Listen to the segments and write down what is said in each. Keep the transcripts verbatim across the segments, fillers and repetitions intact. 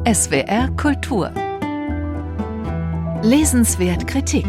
S W R Kultur. Lesenswert Kritik.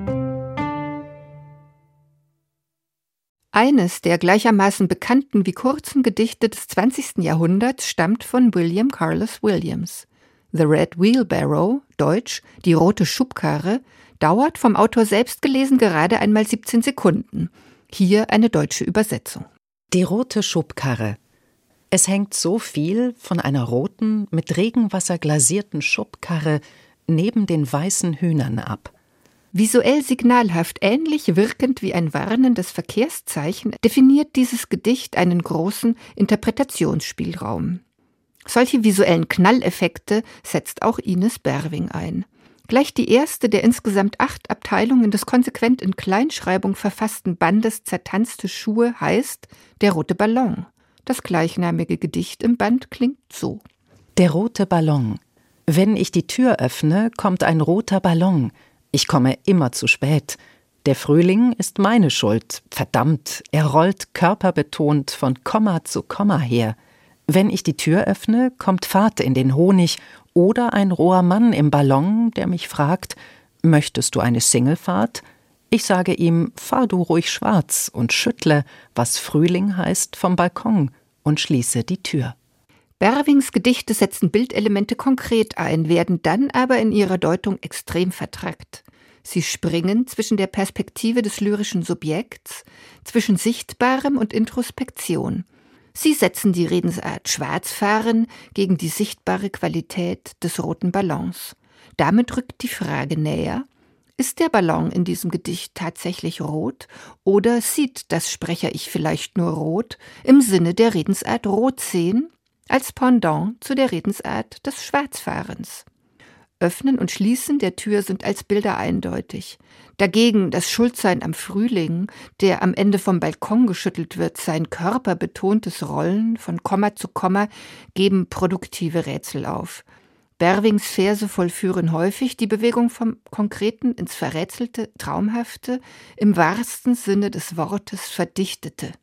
Eines der gleichermaßen bekannten wie kurzen Gedichte des zwanzigsten Jahrhunderts stammt von William Carlos Williams. The Red Wheelbarrow, deutsch Die rote Schubkarre, dauert, vom Autor selbst gelesen, gerade einmal siebzehn Sekunden. Hier eine deutsche Übersetzung. Die rote Schubkarre. Es hängt so viel von einer roten, mit Regenwasser glasierten Schubkarre neben den weißen Hühnern ab. Visuell signalhaft, ähnlich wirkend wie ein warnendes Verkehrszeichen, definiert dieses Gedicht einen großen Interpretationsspielraum. Solche visuellen Knalleffekte setzt auch Ines Berwing ein. Gleich die erste der insgesamt acht Abteilungen des konsequent in Kleinschreibung verfassten Bandes Zertanzte Schuhe heißt Der rote Ballon. Das gleichnamige Gedicht im Band klingt so. Der rote Ballon. Wenn ich die Tür öffne, kommt ein roter Ballon. Ich komme immer zu spät. Der Frühling ist meine Schuld. Verdammt, er rollt körperbetont von Komma zu Komma her. Wenn ich die Tür öffne, kommt Fahrt in den Honig oder ein roher Mann im Ballon, der mich fragt, möchtest du eine Singlefahrt? Ich sage ihm, fahr du ruhig schwarz und schüttle, was Frühling heißt, vom Balkon und schließe die Tür. Berwings Gedichte setzen Bildelemente konkret ein, werden dann aber in ihrer Deutung extrem vertrackt. Sie springen zwischen der Perspektive des lyrischen Subjekts, zwischen Sichtbarem und Introspektion. Sie setzen die Redensart Schwarzfahren gegen die sichtbare Qualität des roten Ballons. Damit rückt die Frage näher: Ist der Ballon in diesem Gedicht tatsächlich rot oder sieht das Sprecher-Ich vielleicht nur rot im Sinne der Redensart Rot sehen als Pendant zu der Redensart des Schwarzfahrens? Öffnen und Schließen der Tür sind als Bilder eindeutig. Dagegen das Schuldsein am Frühling, der am Ende vom Balkon geschüttelt wird, sein körperbetontes Rollen von Komma zu Komma geben produktive Rätsel auf. Berwings Verse vollführen häufig die Bewegung vom Konkreten ins Verrätselte, Traumhafte, im wahrsten Sinne des Wortes Verdichtete.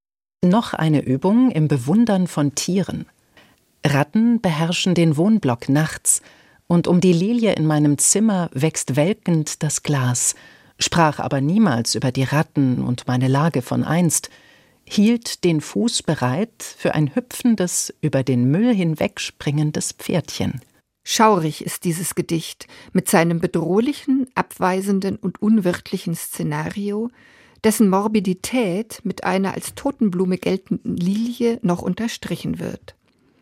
Noch eine Übung im Bewundern von Tieren. Ratten beherrschen den Wohnblock nachts, und um die Lilie in meinem Zimmer wächst welkend das Glas, sprach aber niemals über die Ratten und meine Lage von einst, hielt den Fuß bereit für ein hüpfendes, über den Müll hinwegspringendes Pferdchen. Schaurig ist dieses Gedicht mit seinem bedrohlichen, abweisenden und unwirtlichen Szenario, dessen Morbidität mit einer als Totenblume geltenden Lilie noch unterstrichen wird.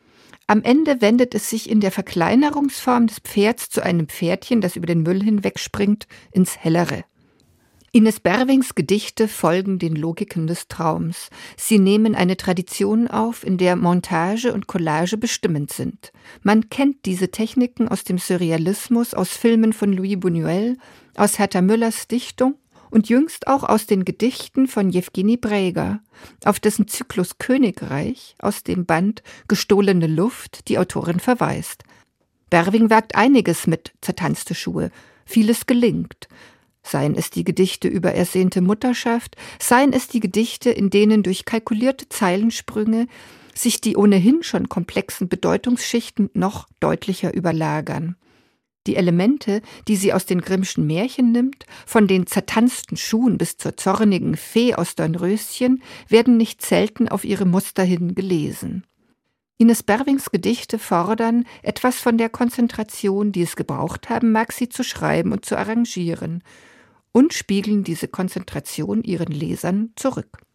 Am Ende wendet es sich in der Verkleinerungsform des Pferds zu einem Pferdchen, das über den Müll hinwegspringt, ins Hellere. Ines Berwings Gedichte folgen den Logiken des Traums. Sie nehmen eine Tradition auf, in der Montage und Collage bestimmend sind. Man kennt diese Techniken aus dem Surrealismus, aus Filmen von Louis Buñuel, aus Herta Müllers Dichtung und jüngst auch aus den Gedichten von Jewgeni Brejga, auf dessen Zyklus Königreich aus dem Band Gestohlene Luft die Autorin verweist. Berwing wagt einiges mit Zertanzte Schuhe, vieles gelingt. Seien es die Gedichte über ersehnte Mutterschaft, seien es die Gedichte, in denen durch kalkulierte Zeilensprünge sich die ohnehin schon komplexen Bedeutungsschichten noch deutlicher überlagern. Die Elemente, die sie aus den Grimmschen Märchen nimmt, von den zertanzten Schuhen bis zur zornigen Fee aus Dornröschen, werden nicht selten auf ihre Muster hin gelesen. Ines Berwings Gedichte fordern etwas von der Konzentration, die es gebraucht haben mag, sie zu schreiben und zu arrangieren, und spiegeln diese Konzentration ihren Lesern zurück.